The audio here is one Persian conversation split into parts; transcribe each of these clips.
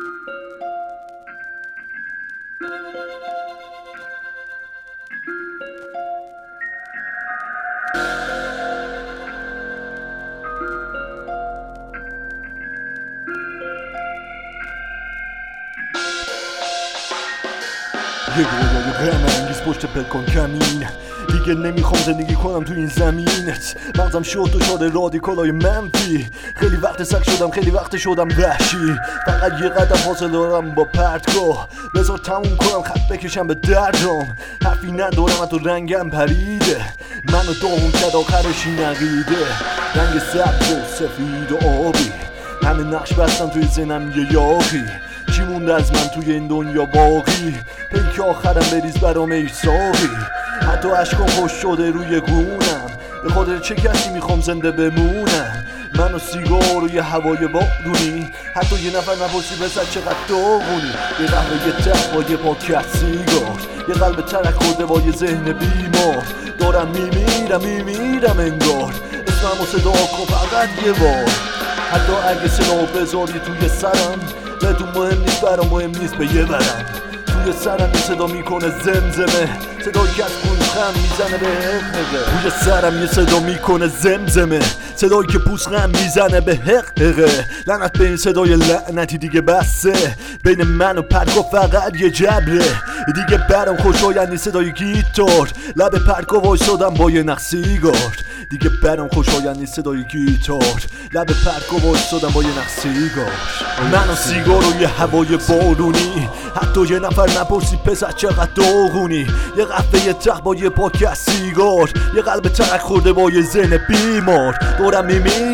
یه رویای غم‌انگیز پشت پلکان کمین، دیگه نمیخوام زندگی کنم تو این زمینت. مغزم شد و شده رادیکالای منفی، خیلی وقت سگ شدم، خیلی وقت شدم وحشی. فقط یه قدم فاصله دارم با پرتگاه، بذار تموم کنم خط بکشم به دردم. حرفی ندارم تو رنگم پریده، منو داغون کرد آخرشی نقیده. رنگ سبز و سفید و آبی، همه نقش بستم توی ذهنم یه یاقی. چی مونده از من توی این دنیا باقی؟ پیک آخرم بریز برام ای ساقی. حتی عشقم خوش شده روی گونم، به خاطر چه کسی میخوام زنده بمونم؟ من و سیگار و یه هوای بارونی، حتی یه نفر نپرسی بزد چقدر داغونی. یه قهوه یه تق با یه پاکت سیگار، یه قلب ترک خورده با یه ذهن بیمار. دارم میمیرم انگار، اسمم و صدا کن فقط یه بار. حتی اگه سلاح بذاری توی سرم، بدون مهم نیست برام، مهم نیست به یه برم. توی سرم یه صدا میکنه زمزمه، صدایی که از پوزخم میزنه به حققه. توی سرم یه صدا میکنه زمزمه، صدایی که پوزخم میزنه به حققه. لعنت به این صدای لعنتی دیگه بسه، بین من و پرکو فقط یه جبره. دیگه برام خوشایندی صدای گیتار، لب پرکو وایسادم با یه نخ سیگار. دیگه برام خوشایندی صدای گیتار، لب پرکو وایسادم با یه نخ سیگار. من و سیگار و یه هوای بارونی، حتی یه نفر نپرسی پسر چقدر داغونی. یه قهوه یه تق با یه پاکت سیگار، یه قلب ترک خورده با یه ذهن بیمار. دارم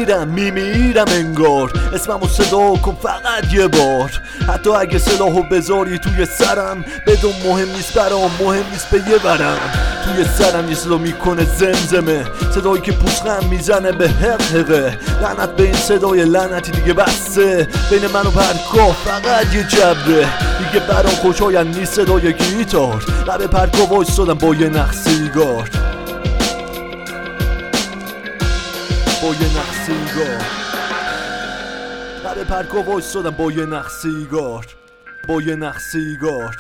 میمیرم انگار، اسممو صدا کن فقط یه بار. حتی اگه سلاحو بذاری توی سرم، بدون مهم نیست برام، مهم نیست به یه برم. توی سرم یه صدا میکنه زمزمه، صدایی که پوزخم میزنه به حققه. لعنت به این صدای لعنتی دیگه بسه، بین من و پرکا فقط یه جبره. دیگه برام خوشایند نیست صدای گیتار، لب پرکا وایسادم با یه نخ سیگار. با یه نخ سیگار، لب پرکا وایسادم با یه نخ سیگار. با یه نخ سیگار.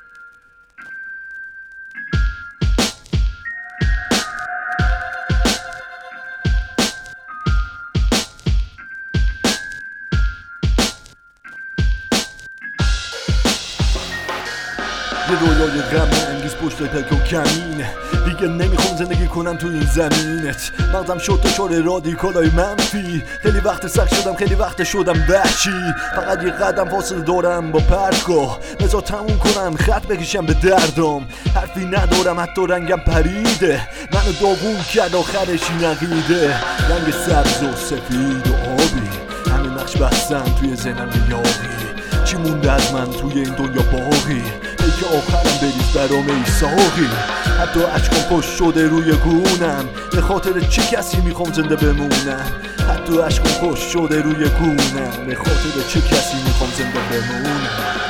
یه رویای غم‌انگیز پشت پلکان کمین، دیگه نمیخوام زندگی کنم تو این زمینت. مغزم شد دچار رادیکالای منفی، خیلی وقت سگ شدم، خیلی وقت شدم وحشی. فقط یه قدم فاصله دارم با پرتگاه، بذار تموم کنم خط بکشم به دردم. حرفی ندارم حتی رنگم پریده، منو داغون کرد آخرشی نقیده. رنگ سبز و سفید و آبی، همه نقش بستن توی ذهنم یاقی. چی مونده از من توی این دنیا باقی؟ که آخرم بریز برام ای ساقی. حتی عشقم خوش شده روی گونم، به خاطر چه کسی میخوام زنده بمونم؟ حتی عشقم خوش شده روی گونم، به خاطر چه کسی میخوام زنده بمونم؟